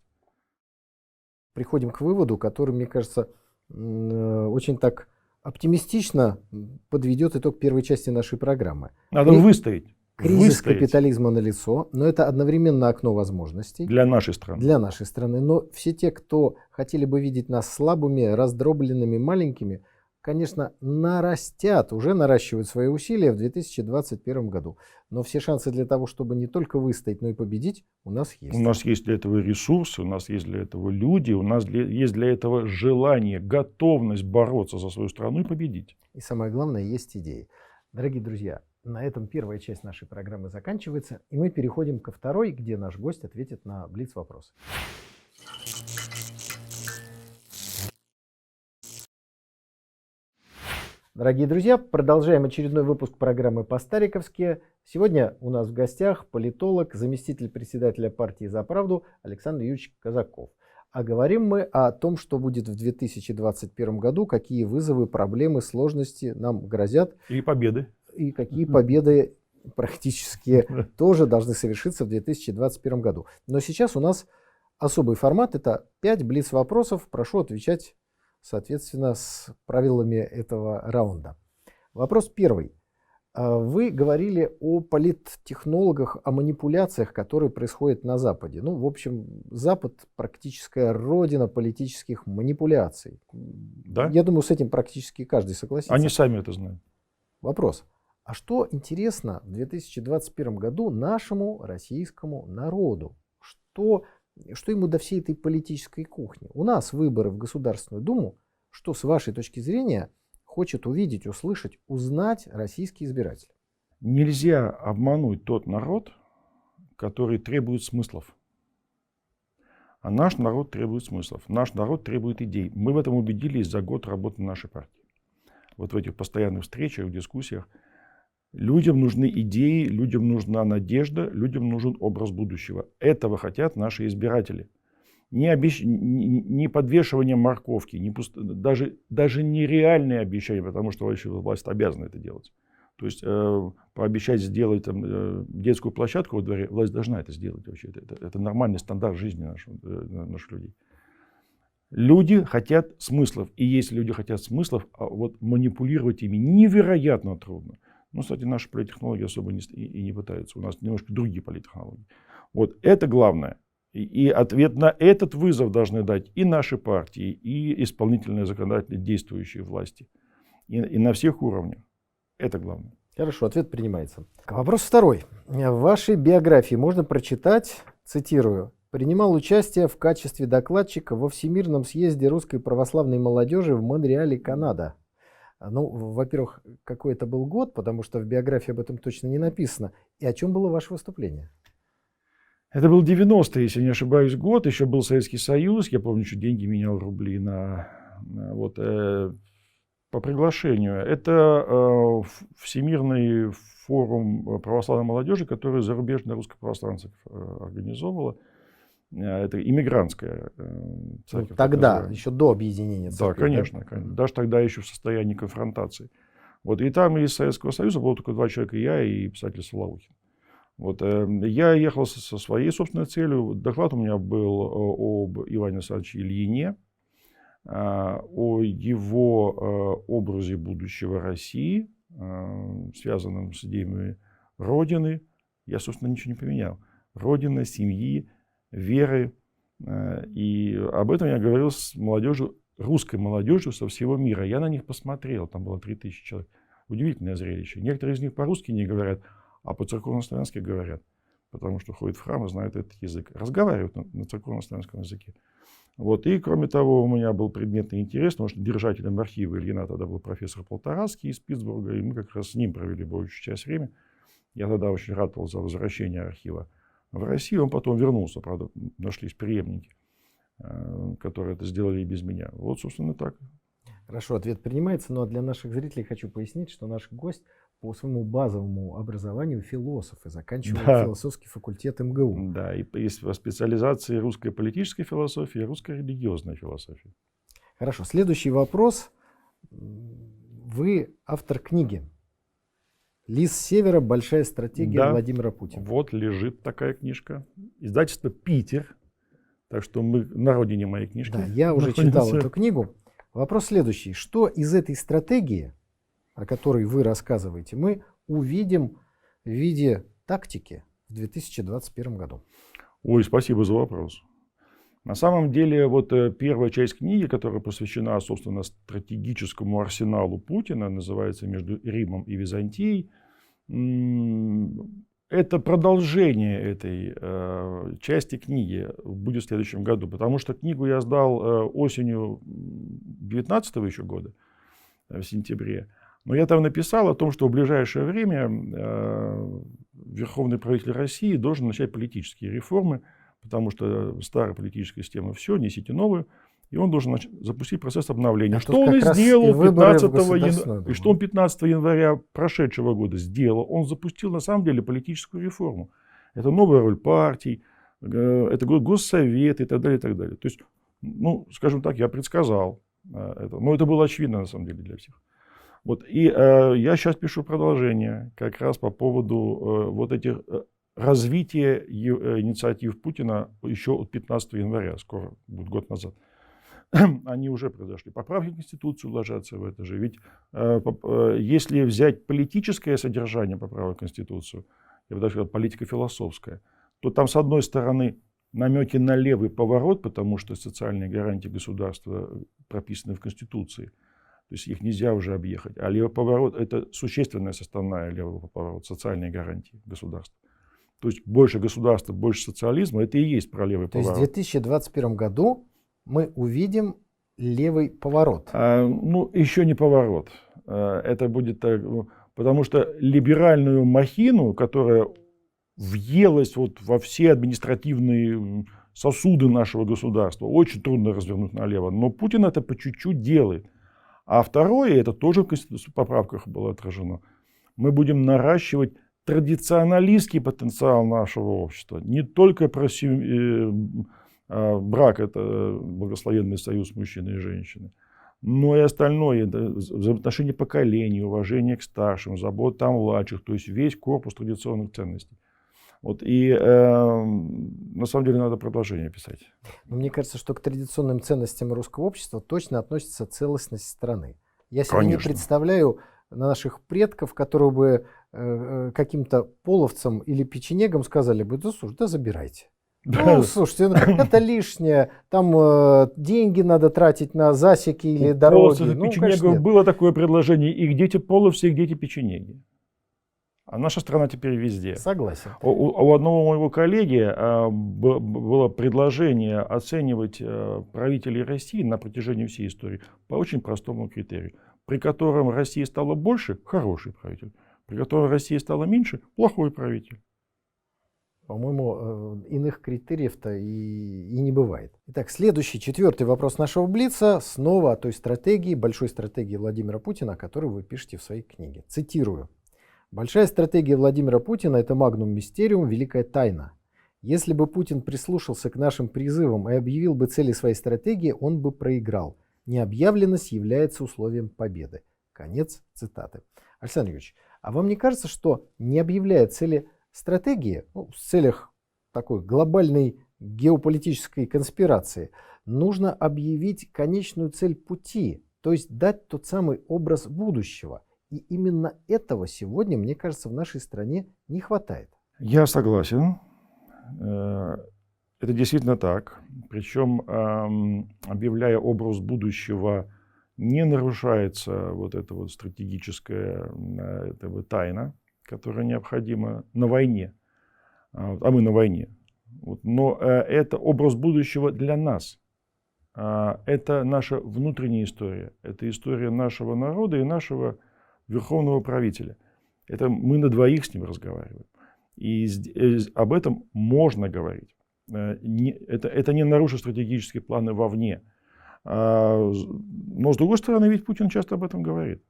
Приходим к выводу, который, мне кажется, очень так... оптимистично подведет итог первой части нашей программы. Надо Кри... выстоять. Кризис выстоять. капитализма налицо, но это одновременно окно возможностей. Для нашей страны. Для нашей страны. Но все те, кто хотели бы видеть нас слабыми, раздробленными, маленькими, конечно, нарастят, уже наращивают свои усилия в две тысячи двадцать первом году. Но все шансы для того, чтобы не только выстоять, но и победить, у нас есть. У нас есть для этого ресурсы, у нас есть для этого люди, у нас есть для этого желание, готовность бороться за свою страну и победить. И самое главное, есть идеи. Дорогие друзья, на этом первая часть нашей программы заканчивается, и мы переходим ко второй, где наш гость ответит на блиц-вопросы. Дорогие друзья, продолжаем очередной выпуск программы «По-стариковски». Сегодня у нас в гостях политолог, заместитель председателя партии «За правду» Александр Юрьевич Казаков. А говорим мы о том, что будет в две тысячи двадцать первом году, какие вызовы, проблемы, сложности нам грозят. И победы. И какие победы практически тоже должны совершиться в две тысячи двадцать первом году. Но сейчас у нас особый формат. Это пять блиц-вопросов. Прошу отвечать соответственно с правилами этого раунда. Вопрос первый. Вы говорили о политтехнологах, о манипуляциях, которые происходят на Западе. Ну, в общем, Запад практическая родина политических манипуляций. Да? Я думаю, с этим практически каждый согласится. Они сами это знают. Вопрос. А что интересно в две тысячи двадцать первом году нашему российскому народу? Что Что ему до всей этой политической кухни? У нас выборы в Государственную Думу. Что, с вашей точки зрения, хочет увидеть, услышать, узнать российский избиратель? Нельзя обмануть тот народ, который требует смыслов. А наш народ требует смыслов. Наш народ требует идей. Мы в этом убедились за год работы нашей партии. Вот в этих постоянных встречах, дискуссиях. Людям нужны идеи, людям нужна надежда, людям нужен образ будущего. Этого хотят наши избиратели. Не, обещ... не подвешивание морковки, не пуст... даже, даже не реальные обещания, потому что власть обязана это делать. То есть э, пообещать сделать там, э, детскую площадку во дворе, власть должна это сделать вообще. Это, это, это нормальный стандарт жизни наших, э, наших людей. Люди хотят смыслов. И если люди хотят смыслов, а вот манипулировать ими невероятно трудно. Ну, кстати, наши политтехнологии особо не, и, и не пытаются. У нас немножко другие политтехнологии. Вот это главное. И, и ответ на этот вызов должны дать и наши партии, и исполнительные, законодательные, действующие власти. И, и на всех уровнях. Это главное. Хорошо, ответ принимается. Вопрос второй. В вашей биографии можно прочитать, цитирую, «Принимал участие в качестве докладчика во Всемирном съезде русской православной молодежи в Монреале, Канада». Ну, во-первых, какой это был год, потому что в биографии об этом точно не написано. И о чем было ваше выступление? Это был девяностый, если не ошибаюсь, год. Еще был Советский Союз. Я помню, что деньги менял рубли на, на вот, э, по приглашению. Это э, Всемирный форум православной молодежи, который зарубежная русская православная э, организовывала. Это иммигрантская церковь. Ну, тогда, еще до объединения церкви. Да, конечно, да? конечно. Даже тогда еще в состоянии конфронтации. Вот. И там из Советского Союза было только два человека, я и писатель Солоухин. Вот. Я ехал со своей собственной целью. Доклад у меня был об Иване Александровиче Ильине, о его образе будущего России, связанном с идеями Родины. Я, собственно, ничего не поменял. Родина, семьи, веры. И об этом я говорил с молодежью, русской молодежью со всего мира. Я на них посмотрел, там было три тысячи человек. Удивительное зрелище. Некоторые из них по-русски не говорят, а по-церковно-славянски говорят, потому что ходят в храм и знают этот язык. Разговаривают на, на церковно-славянском языке. Вот. И, кроме того, у меня был предметный интерес, потому что держателем архива Ильина тогда был профессор Полторацкий из Питтсбурга, и мы как раз с ним провели большую часть времени. Я тогда очень рад был за возвращение архива в Россию. Он потом вернулся, правда, нашлись преемники, которые это сделали и без меня. Вот, собственно, так. Хорошо, ответ принимается, но для наших зрителей хочу пояснить, что наш гость по своему базовому образованию философ и заканчивал да. философский факультет эм гэ у. Да, и есть специализации русской политической философии и русской религиозной философии. Хорошо, следующий вопрос. Вы автор книги «Лис Севера. Большая стратегия да. Владимира Путина». Вот лежит такая книжка. Издательство «Питер». Так что мы на родине моей книжки. Да, я уже читал эту книгу. Вопрос следующий. Что из этой стратегии, о которой вы рассказываете, мы увидим в виде тактики в две тысячи двадцать первом году? Ой, спасибо за вопрос. На самом деле, вот первая часть книги, которая посвящена, собственно, стратегическому арсеналу Путина, называется «Между Римом и Византией», это продолжение этой э, части книги будет в следующем году, потому что книгу я сдал э, осенью девятнадцатого еще года, э, в сентябре. Но я там написал о том, что в ближайшее время э, верховный правитель России должен начать политические реформы, потому что старая политическая система все, несите новую. И он должен запустить процесс обновления. А что он и сделал пятнадцатого января, и что он пятнадцатого января прошедшего года сделал? Он запустил на самом деле политическую реформу. Это новая роль партий, это госсовет и так далее, и так далее. То есть, ну, скажем так, я предсказал это. Но это было очевидно на самом деле для всех. Вот. И э, я сейчас пишу продолжение как раз по поводу э, вот этих э, развития инициатив Путина еще от пятнадцатого января, скоро будет год назад. Они уже произошли. Поправки в Конституцию ложатся в это же. Ведь э, э, если взять политическое содержание поправок в Конституцию, я бы даже сказал, политико-философское, то там, с одной стороны, намеки на левый поворот, потому что социальные гарантии государства прописаны в Конституции. То есть их нельзя уже объехать. А левый поворот – это существенная составная левого поворота, социальные гарантии государства. то есть больше государства, больше социализма, это и есть про левый То поворот. есть в две тысячи двадцать первом году мы увидим левый поворот. А, ну, еще не поворот. А, это будет так, потому что либеральную махину, которая въелась вот во все административные сосуды нашего государства, очень трудно развернуть налево. Но Путин это по чуть-чуть делает. А второе, это тоже в конституционных поправках было отражено, мы будем наращивать традиционалистский потенциал нашего общества. Не только про семью, э, брак, это благословенный союз мужчины и женщины, но и остальное, это взаимоотношения поколений, уважение к старшим, забота о младших, то есть весь корпус традиционных ценностей. Вот, и э, на самом деле надо продолжение писать. Но мне кажется, что к традиционным ценностям русского общества точно относится целостность страны. Я себе Конечно. не представляю наших предков, которые бы э, каким-то половцам или печенегам сказали бы: да слушай, да забирайте. Да. Ну, слушайте, это лишнее, там э, деньги надо тратить на засеки или дороги. Половцев и Ну, конечно, печенегов нет. было такое предложение: их дети половцы, их дети печенеги. А наша страна теперь везде. Согласен. У, у одного моего коллеги а, б, было предложение оценивать а, правителей России на протяжении всей истории по очень простому критерию, при котором Россия стала больше — хороший правитель, при котором Россия стала меньше — плохой правитель. По-моему, иных критериев-то и, и не бывает. Итак, следующий, четвертый вопрос нашего блица снова о той стратегии, большой стратегии Владимира Путина, которую вы пишете в своей книге. Цитирую. «Большая стратегия Владимира Путина – это магнум мистериум, великая тайна. Если бы Путин прислушался к нашим призывам и объявил бы цели своей стратегии, он бы проиграл. Необъявленность является условием победы». Конец цитаты. Александр Юрьевич, а вам не кажется, что не объявляя цели стратегии, ну, в целях такой глобальной геополитической конспирации, нужно объявить конечную цель пути, то есть дать тот самый образ будущего? И именно этого сегодня, мне кажется, в нашей стране не хватает. Я согласен. Это действительно так. Причем, объявляя образ будущего, не нарушается вот эта вот стратегическая эта вот тайна, которая необходима на войне. А мы на войне. Вот. Но это образ будущего для нас. Это наша внутренняя история. Это история нашего народа и нашего верховного правителя. Это мы на двоих с ним разговариваем. И об этом можно говорить. Это, это не нарушит стратегические планы вовне. Но, с другой стороны, ведь Путин часто об этом говорит.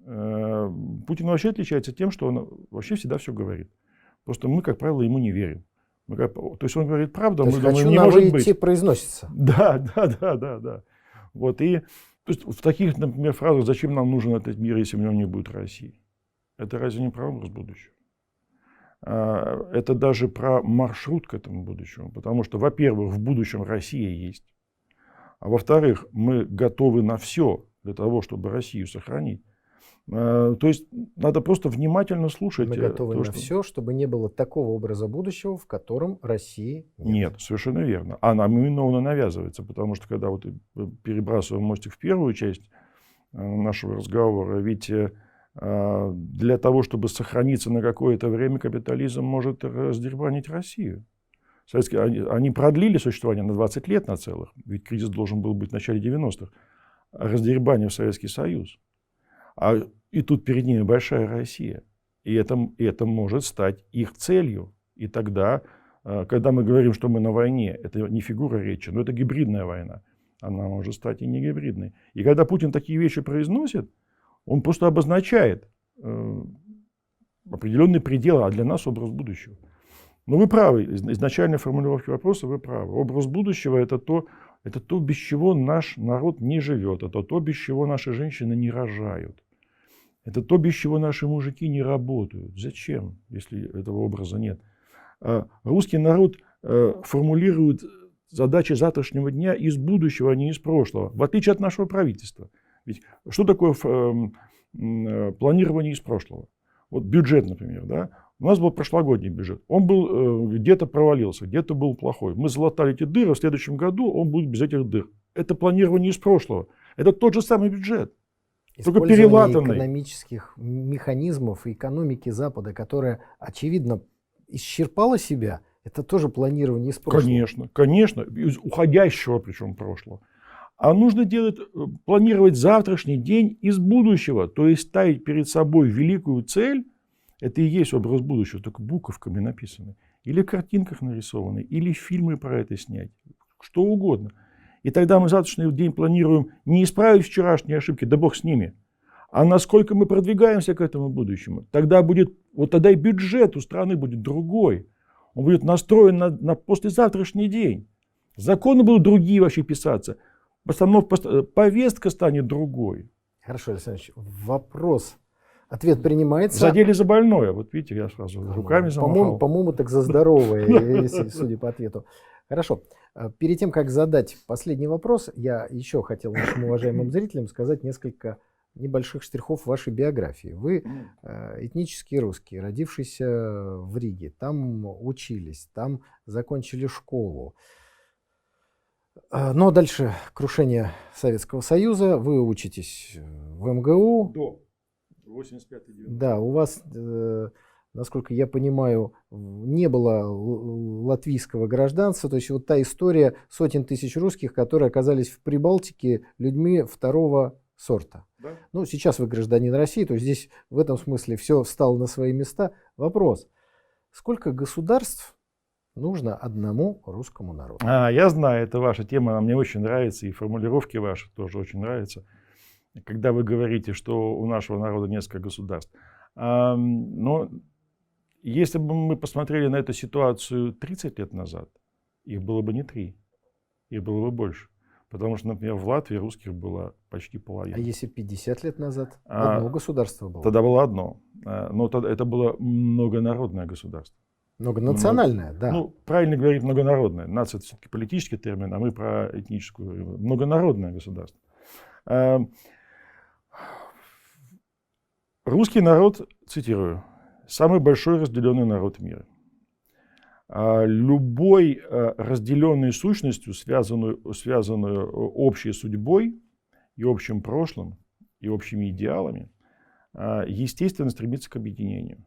Путин вообще отличается тем, что он вообще всегда все говорит. Просто мы, как правило, ему не верим. Мы как, то есть он говорит правду, а мы думаем, не может быть. Произносится. Да, да, да, да, да. Вот, и то есть в таких, например, фразах: зачем нам нужен этот мир, если в нем не будет России? Это разве не про образ будущего? Это даже про маршрут к этому будущему. Потому что, во-первых, в будущем Россия есть. А во-вторых, мы готовы на все для того, чтобы Россию сохранить. То есть надо просто внимательно слушать. Мы готовы то, на что... все, чтобы не было такого образа будущего, в котором России нет. Нет, совершенно верно. А нам именно он и навязывается. Потому что, когда вот перебрасываем мостик в первую часть нашего разговора, ведь для того, чтобы сохраниться на какое-то время, капитализм может раздербанить Россию. Советские, они, они продлили существование на двадцать лет на целых, ведь кризис должен был быть в начале девяностых, раздербанив Советский Союз. А, и тут перед ними большая Россия. И это, и это может стать их целью. И тогда, когда мы говорим, что мы на войне, это не фигура речи, но это гибридная война. Она может стать и не гибридной. И когда Путин такие вещи произносит, он просто обозначает э, определенный предел, а для нас образ будущего. Но вы правы, изначальной формулировки вопроса вы правы. Образ будущего — это то, это то, без чего наш народ не живет, это то, без чего наши женщины не рожают. Это то, без чего наши мужики не работают. Зачем, если этого образа нет? Русский народ формулирует задачи завтрашнего дня из будущего, а не из прошлого, в отличие от нашего правительства. Ведь что такое планирование из прошлого? Вот бюджет, например, да? У нас был прошлогодний бюджет. Он был где-то провалился, где-то был плохой. Мы залатали эти дыры, в следующем году он будет без этих дыр. Это планирование из прошлого. Это тот же самый бюджет. Только перелатанный. Экономических механизмов и экономики Запада, которая, очевидно, исчерпало себя? Это тоже планирование из прошлого. Конечно, конечно, из уходящего причем прошлого. А нужно делать, планировать завтрашний день из будущего, то есть ставить перед собой великую цель. Это и есть образ будущего, только буковками написаны. Или в картинках нарисованы, или фильмы про это снять. Что угодно. И тогда мы завтрашний день планируем не исправить вчерашние ошибки, да бог с ними, а насколько мы продвигаемся к этому будущему. Тогда будет, вот тогда и бюджет у страны будет другой. Он будет настроен на, на послезавтрашний день. Законы будут другие вообще писаться. Постановка, повестка станет другой. Хорошо, Александр Ильич, вопрос. Ответ принимается. Задели за больное. Вот видите, я сразу руками замахал. По-моему, по-моему, так за здоровое, если судя по ответу. Хорошо. Перед тем, как задать последний вопрос, я еще хотел нашим уважаемым зрителям сказать несколько небольших штрихов вашей биографии. Вы этнический русский, родившийся в Риге, там учились, там закончили школу. Но дальше крушение Советского Союза, вы учитесь в эм гэ у. До восемьдесят пятого девяностого. Да, у вас, насколько я понимаю, не было латвийского гражданства, то есть вот та история сотен тысяч русских, которые оказались в Прибалтике людьми второго сорта. Да? Ну, сейчас вы гражданин России, то есть здесь в этом смысле все встало на свои места. Вопрос, сколько государств нужно одному русскому народу? А, я знаю, это ваша тема, она мне очень нравится, и формулировки ваши тоже очень нравятся. Когда вы говорите, что у нашего народа несколько государств. А, но если бы мы посмотрели на эту ситуацию тридцать лет назад, их было бы не три, их было бы больше. Потому что, например, в Латвии русских было почти половина. А если пятьдесят лет назад А, одно государство было? Тогда было одно. Но тогда это было многонародное государство. Многонациональное, Много, да. Ну, правильно говорить многонародное. Нация — это все-таки политический термин, а мы про этническую. Многонародное государство. Русский народ, цитирую, самый большой разделенный народ в мире. Любой разделенной сущностью, связанную, связанную общей судьбой и общим прошлым, и общими идеалами, естественно, стремится к объединению.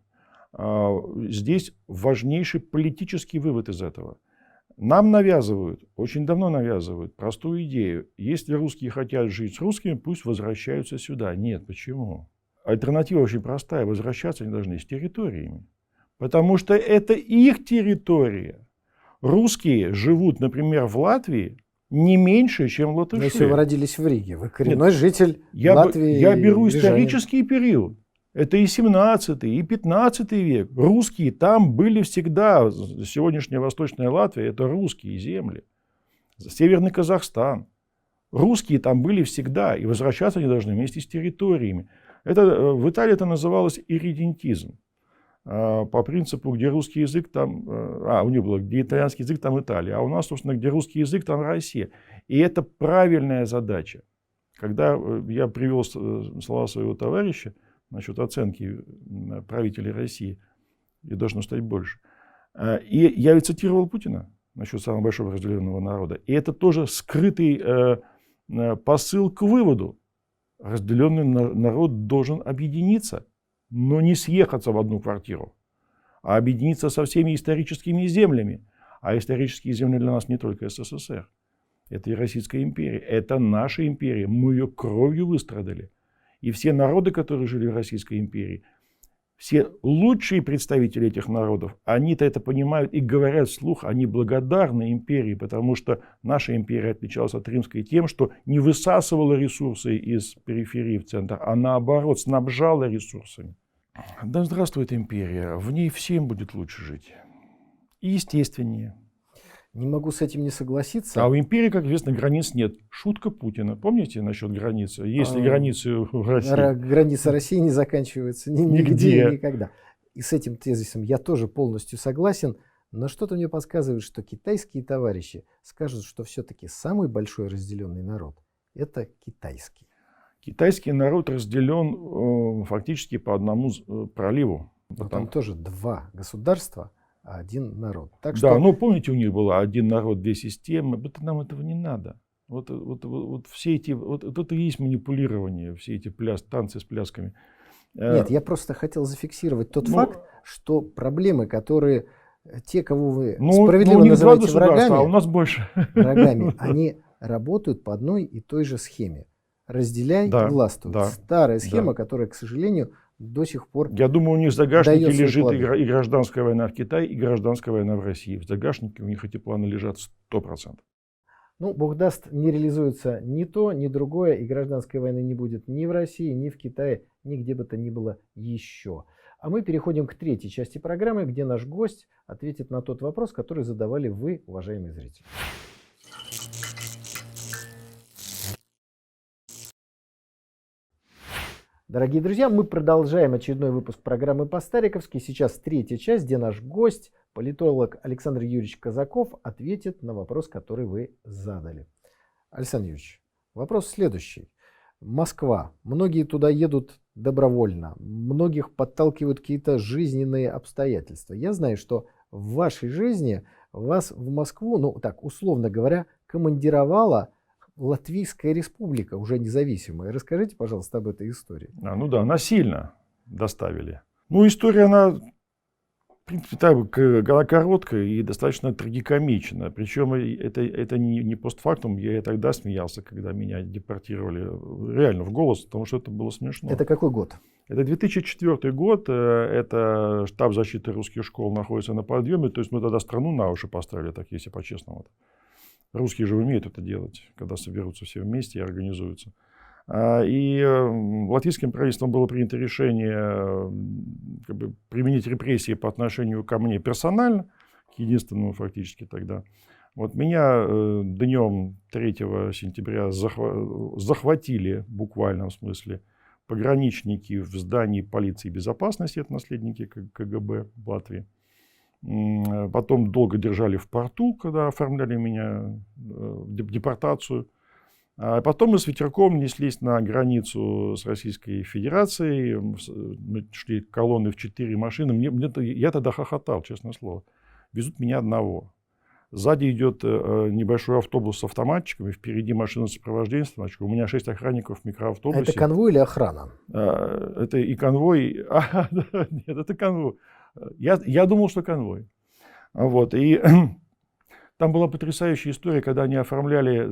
Здесь важнейший политический вывод из этого. Нам навязывают, очень давно навязывают простую идею. Если русские хотят жить с русскими, пусть возвращаются сюда. Нет, почему? Альтернатива очень простая. Возвращаться они должны с территориями. Потому что это их территория. Русские живут, например, в Латвии не меньше, чем латыши. Но если вы родились в Риге, вы коренной Нет, житель я Латвии. Я беру рижанин. исторический период. Это и семнадцатый, и пятнадцатый век. Русские там были всегда. Сегодняшняя Восточная Латвия — это русские земли. Северный Казахстан. Русские там были всегда. И возвращаться они должны вместе с территориями. Это, в Италии это называлось ирредентизм. По принципу, где русский язык, там... А, у них было, где итальянский язык, там Италия. А у нас, собственно, где русский язык, там Россия. И это правильная задача. Когда я привел слова своего товарища насчет оценки правителей России, и должно стать больше. И я ведь цитировал Путина насчет самого большого разделенного народа. И это тоже скрытый посыл к выводу. Разделенный народ должен объединиться, но не съехаться в одну квартиру, а объединиться со всеми историческими землями. А исторические земли для нас не только эс эс эс эр. Это и Российская империя. Это наша империя. Мы ее кровью выстрадали. И все народы, которые жили в Российской империи, все лучшие представители этих народов, они-то это понимают и говорят вслух, они благодарны империи, потому что наша империя отличалась от римской тем, что не высасывала ресурсы из периферии в центр, а наоборот снабжала ресурсами. Да здравствует империя, в ней всем будет лучше жить. И естественнее. Не могу с этим не согласиться. А у империи, как известно, границ нет. Шутка Путина. Помните насчет границы? Есть ли а, границы в России? Граница России не заканчивается ни, нигде и никогда. И с этим тезисом я тоже полностью согласен. Но что-то мне подсказывает, что китайские товарищи скажут, что все-таки самый большой разделенный народ – это китайский. Китайский народ разделен э, фактически по одному проливу. Но там тоже два государства. Один народ. Так да, что... ну помните, у них было один народ, две системы. Вот нам этого не надо. Вот, вот, вот, вот все эти, вот, вот это и есть манипулирование, все эти пляс, танцы с плясками. Нет, я просто хотел зафиксировать тот ну, факт, что проблемы, которые те, кого вы ну, справедливо ну, у них два называете государства, врагами, а у нас больше. врагами, они работают по одной и той же схеме. Разделяй, Да, властвуй. да, Старая схема, да. которая, к сожалению, до сих пор Я думаю, у них в загашнике дает свои лежит и, плоды. гра- и гражданская война в Китае, и гражданская война в России. В загашнике у них эти планы лежат сто процентов. Ну, Бог даст, не реализуется ни то, ни другое, и гражданской войны не будет ни в России, ни в Китае, ни где бы то ни было еще. А мы переходим к третьей части программы, где наш гость ответит на тот вопрос, который задавали вы, уважаемые зрители. Дорогие друзья, мы продолжаем очередной выпуск программы по-стариковски. Сейчас третья часть, где наш гость, политолог Александр Юрьевич Казаков, ответит на вопрос, который вы задали. Александр Юрьевич, вопрос следующий. Москва. Многие туда едут добровольно. Многих подталкивают какие-то жизненные обстоятельства. Я знаю, что в вашей жизни вас в Москву, ну так условно говоря, командировала Латвийская республика, уже независимая. Расскажите, пожалуйста, об этой истории. А, ну да, насильно доставили. Ну, история, она, в принципе, так, она короткая и достаточно трагикомичная. Причем это, это не, не постфактум. Я и тогда смеялся, когда меня депортировали реально в голос, потому что это было смешно. Это какой год? Это две тысячи четвёртый год. Это штаб защиты русских школ находится на подъеме. То есть мы тогда страну на уши поставили, так если по-честному. Русские же умеют это делать, когда соберутся все вместе и организуются. И латвийским правительством было принято решение как бы, применить репрессии по отношению ко мне персонально, к единственному фактически тогда. Вот меня днем третьего сентября захва- захватили, в буквальном смысле, пограничники в здании полиции безопасности, это наследники КГБ в Латвии. Потом долго держали в порту, когда оформляли меня в депортацию. А потом мы с ветерком неслись на границу с Российской Федерацией. Мы шли колонны в четыре машины. Мне, мне, я тогда хохотал, честное слово. Везут меня одного. Сзади идет небольшой автобус с автоматчиками, впереди машина сопровождения. У меня шесть охранников в микроавтобусе. Это конвой или охрана? Это и конвой. А, нет, это конвой. Я, я думал, что конвой. Вот. И там была потрясающая история, когда они оформляли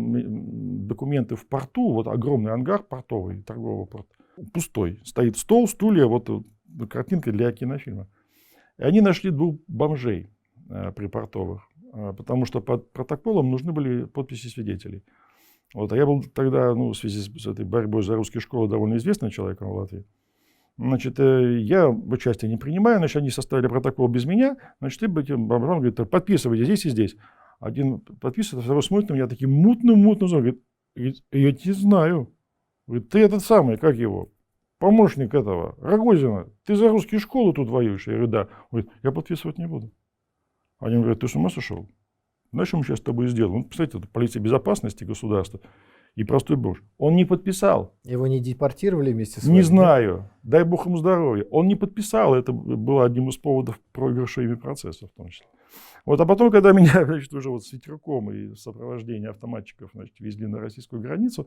документы в порту, вот огромный ангар портовый, торговый порт, пустой. Стоит стол, стулья, вот картинка для кинофильма. И они нашли двух бомжей э, припортовых, э, потому что под протоколом нужны были подписи свидетелей. Вот. А я был тогда, ну, в связи с этой борьбой за русские школы, довольно известным человеком в Латвии. Значит, я участие не принимаю, значит, они составили протокол без меня, значит, и этим бомжам говорят, подписывайте здесь и здесь. Один подписывает, а второй смотрит на меня таким мутным-мутным, говорит, я не знаю. Говорит, ты этот самый, как его, помощник этого, Рогозина, ты за русские школы тут воюешь? Я говорю, да. Говорит, я подписывать не буду. Они говорят, ты с ума сошел? Знаешь, что мы сейчас с тобой сделаем? Ну, представляете, это полиция безопасности государства. И простой бомж. Он не подписал. Его не депортировали вместе с вами? Не знаю. Дай бог ему здоровья. Он не подписал. Это было одним из поводов проигрыша ими процесса в том числе. Вот, а потом, когда меня, значит, уже вот с ветерком и в сопровождении автоматчиков, значит, везли на российскую границу,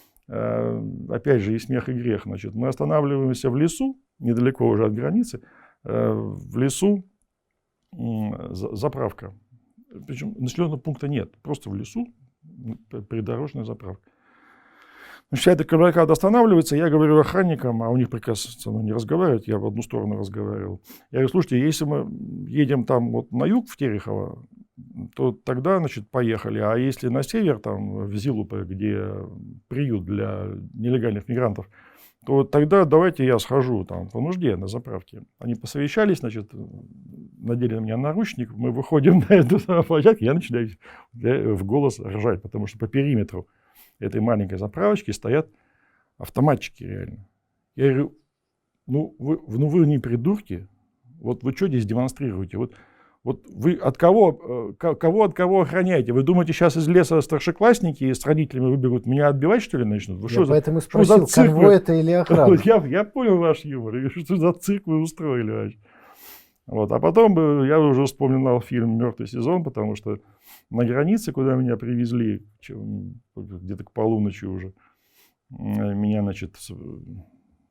э, опять же, и смех, и грех, значит, мы останавливаемся в лесу, недалеко уже от границы, э, в лесу э, заправка. Причем населенного пункта нет, просто в лесу придорожная заправка. Значит, вся эта кавалькада останавливается, я говорю охранникам, а у них приказ со мной не разговаривать, я в одну сторону разговаривал. Я говорю, слушайте, если мы едем там вот на юг, в Терехово, то тогда, значит, поехали. А если на север, там, в Зилупе, где приют для нелегальных мигрантов, то тогда давайте я схожу там по нужде на заправке. Они посовещались, значит, надели на меня наручник, мы выходим на эту площадку, я начинаю в голос ржать, потому что по периметру этой маленькой заправочки стоят автоматчики реально. Я говорю, ну вы, ну вы не придурки, вот вы что здесь демонстрируете? Вот, вот вы от кого, кого от кого охраняете? Вы думаете, сейчас из леса старшеклассники с родителями выбегут, меня отбивать, что ли, начнут? Вы я что поэтому за, спросил, что за цирк конвой это или охрана? Я, я понял ваш юмор, я говорю, что за цирк вы устроили вообще? Вот. А потом я уже вспоминал фильм «Мертвый сезон», потому что на границе, куда меня привезли, где-то к полуночи уже, меня, значит,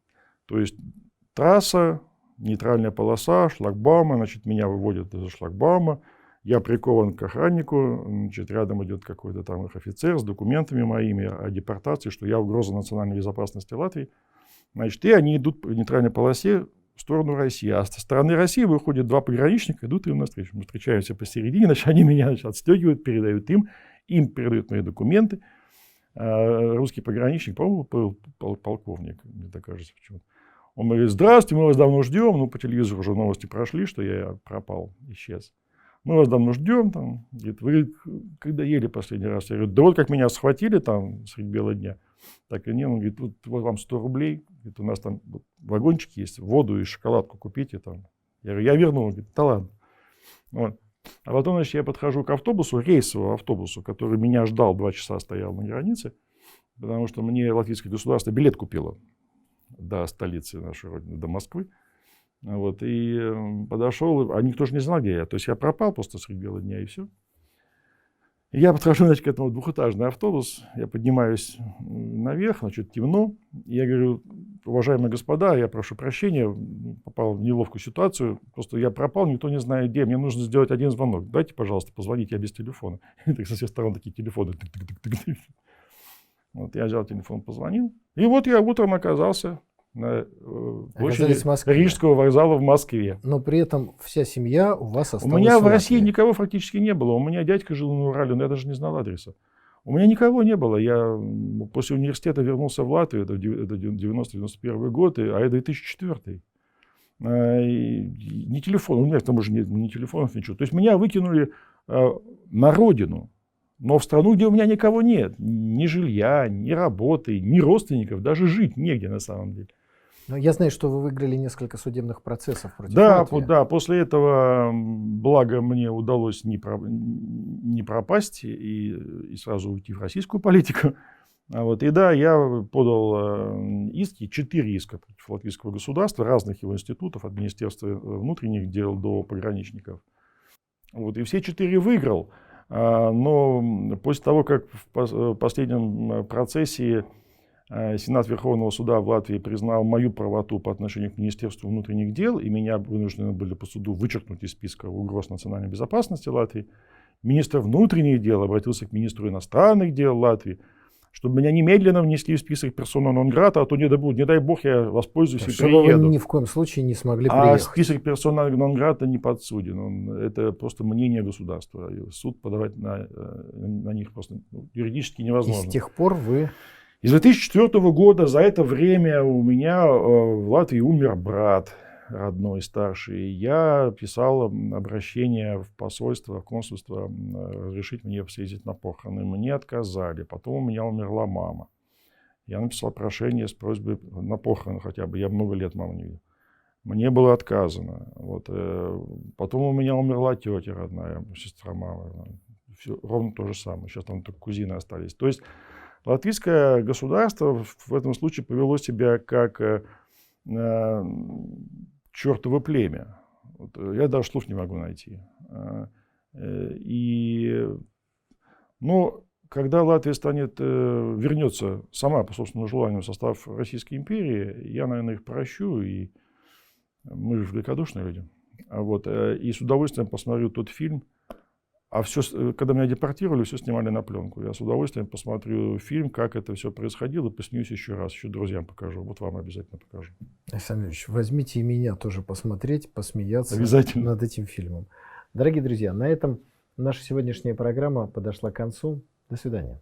То есть трасса, нейтральная полоса, шлагбаумы, значит, меня выводят из шлагбаума, я прикован к охраннику, значит, рядом идет какой-то там их офицер с документами моими о депортации, что я угроза национальной безопасности Латвии. Значит, и они идут по нейтральной полосе в сторону России. А со стороны России выходят два пограничника, идут им навстречу. Мы встречаемся посередине, значит, они меня, значит, отстегивают, передают им, им передают мои документы. А русский пограничник, по-моему, пол, пол, полковник, мне так кажется, почему-то. Он говорит: здравствуйте, мы вас давно ждем. Ну, по телевизору уже новости прошли, что я пропал, исчез. Мы вас давно ждем. Там. Говорит: вы когда ели последний раз? Я говорю: да вот как меня схватили там средь бела дня. Так и нет. Он говорит: вот, вот вам сто рублей. Говорит: у нас там вот вагончики есть, воду и шоколадку купите. Там. Я говорю: я верну. Он говорит: да ладно. Вот. А потом, значит, я подхожу к автобусу, рейсовому автобусу, который меня ждал, два часа стоял на границе, потому что мне латвийское государство билет купило до столицы нашей родины, до Москвы. Вот, и подошел, а никто же не знал, где я. То есть я пропал просто среди бела дня, и все. И я подхожу, значит, к этому двухэтажный автобус, я поднимаюсь наверх, значит, темно. И я говорю: уважаемые господа, я прошу прощения, попал в неловкую ситуацию. Просто я пропал, никто не знает где. Мне нужно сделать один звонок. Дайте, пожалуйста, позвоните, я без телефона. И так со всех сторон такие телефоны. Вот, я взял телефон, позвонил. И вот я утром оказался на площади Рижского вокзала в Москве. Но при этом вся семья у вас осталась. У меня в, в России Латвии. Никого практически не было. У меня дядька жил на Урале, но я даже не знал адреса. У меня никого не было. Я после университета вернулся в Латвию, это девяносто девяносто первый год, а это две тысячи четвёртый. Ни телефон, у меня к тому же нет ни телефонов, ничего. То есть меня выкинули на родину. Но в страну, где у меня никого нет, ни жилья, ни работы, ни родственников, даже жить негде на самом деле. Но я знаю, что вы выиграли несколько судебных процессов против да, Латвии. Да, после этого, благо, мне удалось не, про, не пропасть и, и сразу уйти в российскую политику. А вот, и да, я подал иски, четыре иска против латвийского государства, разных его институтов, от Министерства внутренних дел до пограничников. Вот, и все четыре выиграл. Но после того, как в последнем процессе Сенат Верховного Суда в Латвии признал мою правоту по отношению к Министерству внутренних дел, и меня вынуждены были по суду вычеркнуть из списка угроз национальной безопасности Латвии, министр внутренних дел обратился к министру иностранных дел Латвии, чтобы меня немедленно внесли в список персона нон-грата, а то не дай, не дай бог я воспользуюсь и чтобы приеду. Вы ни в коем случае не смогли а приехать. Список персона нон-грата не подсуден. Он, это просто мнение государства. Суд подавать на, на них просто ну, юридически невозможно. И с тех пор вы... С две тысячи четвёртого года за это время у меня в Латвии умер брат родной, старший. Я писал обращение в посольство, в консульство, разрешить мне съездить на похороны. Мне отказали. Потом у меня умерла мама. Я написал прошение с просьбой на похороны хотя бы. Я много лет маму не видел. Мне было отказано. Вот. Потом у меня умерла тетя родная, сестра мамы. Все, ровно то же самое. Сейчас там только кузины остались. То есть латвийское государство в этом случае повело себя как э, чертово племя. Вот, я даже слов не могу найти. И, но когда Латвия станет, вернется сама по собственному желанию в состав Российской империи, я, наверное, их прощу, и мы же великодушные люди. Вот, и с удовольствием посмотрю тот фильм. А все, когда меня депортировали, все снимали на пленку. Я с удовольствием посмотрю фильм, как это все происходило, посмеюсь еще раз, еще друзьям покажу. Вот вам обязательно покажу. Александр Ильич, возьмите и меня тоже посмотреть, посмеяться обязательно. над этим фильмом. Дорогие друзья, на этом наша сегодняшняя программа подошла к концу. До свидания.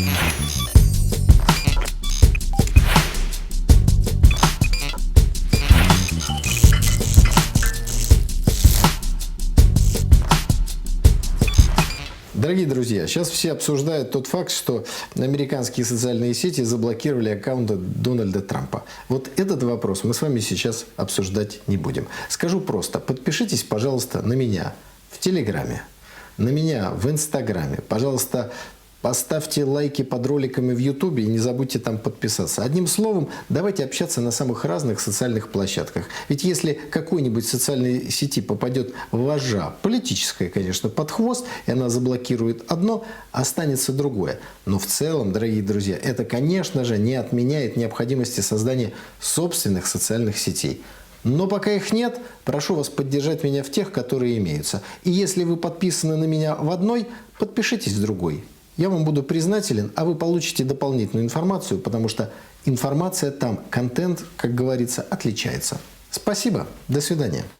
Дорогие друзья, сейчас все обсуждают тот факт, что американские социальные сети заблокировали аккаунты Дональда Трампа. Вот этот вопрос мы с вами сейчас обсуждать не будем. Скажу просто, подпишитесь, пожалуйста, на меня в Телеграме, на меня в Инстаграме. Пожалуйста, Поставьте лайки под роликами в Ютубе и не забудьте там подписаться. Одним словом, давайте общаться на самых разных социальных площадках. Ведь если какой-нибудь социальной сети попадет вожжа, политическая, конечно, под хвост, и она заблокирует одно, останется другое. Но в целом, дорогие друзья, это, конечно же, не отменяет необходимости создания собственных социальных сетей. Но пока их нет, прошу вас поддержать меня в тех, которые имеются. И если вы подписаны на меня в одной, подпишитесь в другой. Я вам буду признателен, а вы получите дополнительную информацию, потому что информация там, контент, как говорится, отличается. Спасибо, до свидания.